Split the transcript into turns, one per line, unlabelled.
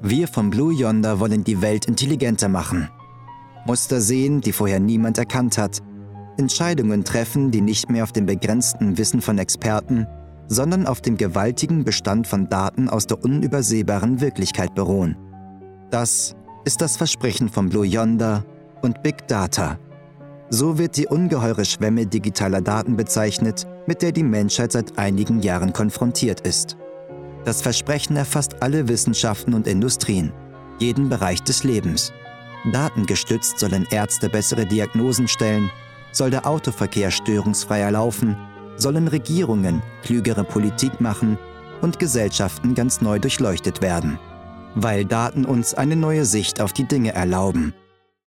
Wir von Blue Yonder wollen die Welt intelligenter machen. Muster sehen, die vorher niemand erkannt hat. Entscheidungen treffen, die nicht mehr auf dem begrenzten Wissen von Experten, sondern auf dem gewaltigen Bestand von Daten aus der unübersehbaren Wirklichkeit beruhen. Das ist das Versprechen von Blue Yonder und Big Data. So wird die ungeheure Schwemme digitaler Daten bezeichnet, mit der die Menschheit seit einigen Jahren konfrontiert ist. Das Versprechen erfasst alle Wissenschaften und Industrien, jeden Bereich des Lebens. Datengestützt sollen Ärzte bessere Diagnosen stellen, soll der Autoverkehr störungsfreier laufen, sollen Regierungen klügere Politik machen und Gesellschaften ganz neu durchleuchtet werden. Weil Daten uns eine neue Sicht auf die Dinge erlauben